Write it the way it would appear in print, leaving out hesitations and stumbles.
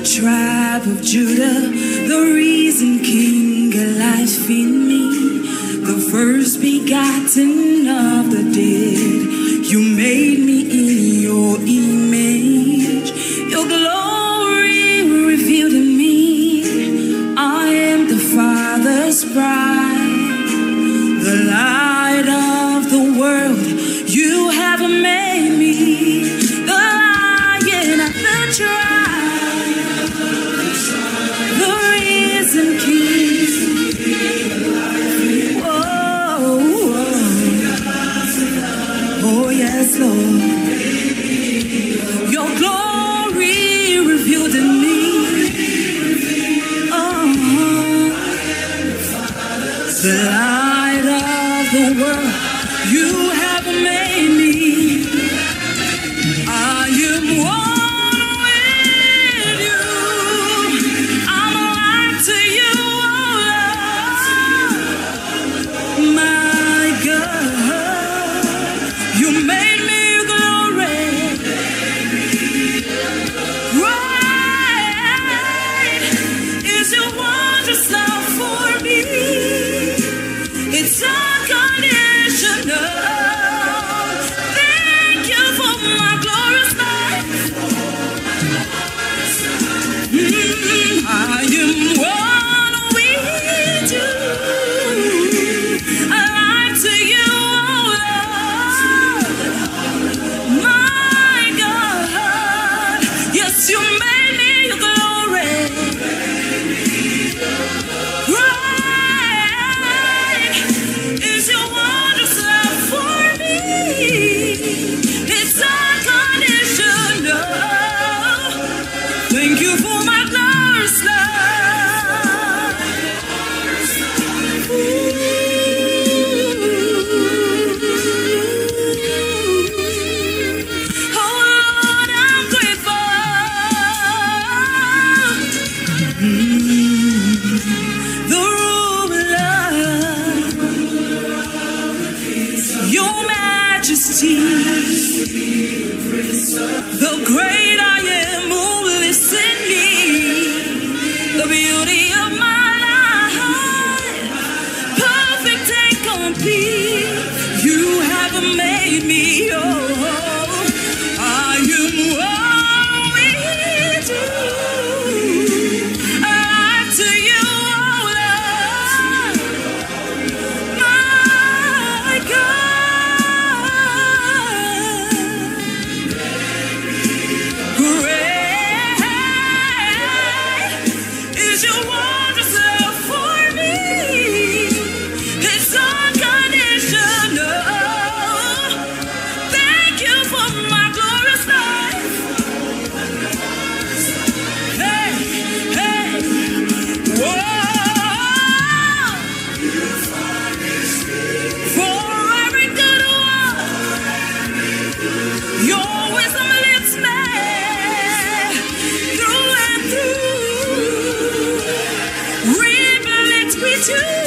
tribe of Judah, the risen King, alive in me, the first begotten of the dead. You made me in your image, your glory revealed in me. I am the Father's bride, the light of the world. You have made me the Lion of the tribe, the risen King. Whoa, oh yes, Lord. Your glory revealed in me. The light of the world. You have made me. I am one with you. I'm alive to you, oh Lord. My God, you made me glory. Great is your wondrous love for me. It's unconditional. Thank you for my glorious life. I am one with you. Alive to you, oh Lord. My God, yes, you made me your glory. Great is your wondrous love for me. It's unconditional. Thank you for my glorious love. Oh Lord, I'm grateful. The ruler, your majesty, the great I am who lives in me, the beauty of my life, perfect and complete. You have made me, oh, I am one with you. Alive to you, oh Lord. My great is your wondrous love for me. It's unconditional. Thank you for my glorious life. Hey, hey, whoa. For every good work, your wisdom lifts me through and through. With you.